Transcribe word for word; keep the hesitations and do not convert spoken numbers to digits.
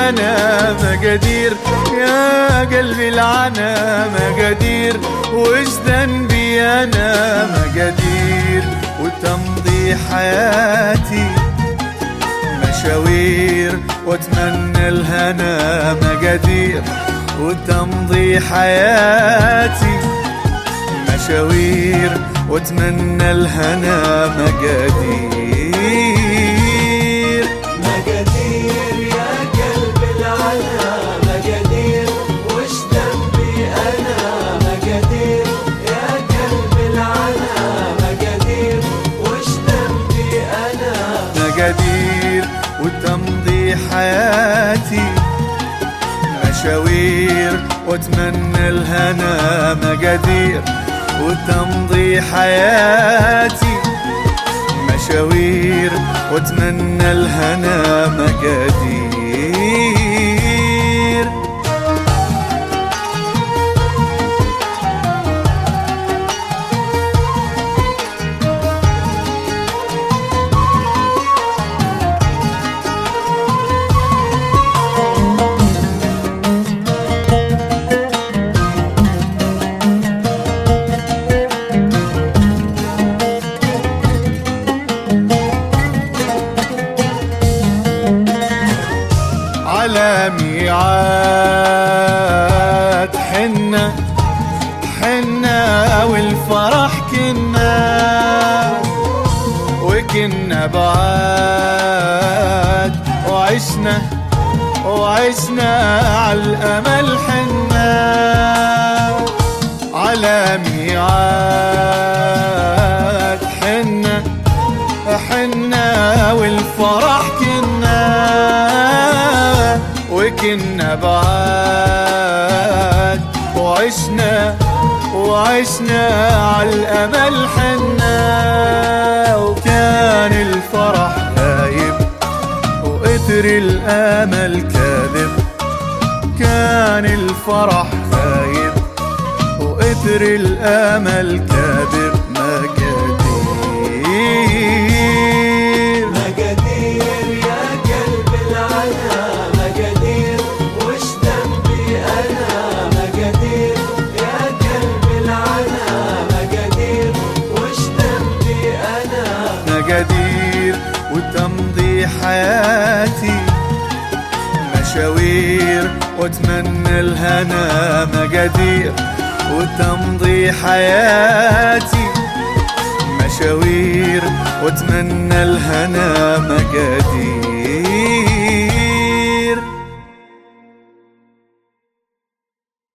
أنا مقادير، يا قلبي العنا مقادير، وش ذنبي أنا مقادير، وتمضي حياتي مشاوير واتمنى الهنا مقادير، وتمضي حياتي مشاوير واتمنى الهنا مقادير. مقادير يا قلب العنا مقادير، وش ذنبي أنا مقادير، يا قلب العنا مقادير، وش ذنبي أنا مقادير، وتمضي حياتي مشاوير واتمنى الهنا مقادير، وتمضي حياتي مشاوير واتمنى الهنا مقادير. على ميعاد حنا حنا والفرح كنا، وكنا بعاد وعشنا وعشنا عالأمل حنا. على ميعاد حنا حنا والفرح كنا، وكنا بعاد وعشنا وعشنا عالأمل حنا. وكان الفرح غايب وإثر الآمل كاذب، كان الفرح غايب وإثر الآمل كاذب. مقادير مقادير يا قلب العنا مقادير، وش ذنبي أنا مقادير، يا قلب العنا مقادير، وش ذنبي أنا مقادير، وتمضي حياتي مشاوير واتمنى الهنا مقادير، وتمضي حياتي مشاوير واتمنى الهنا مقادير.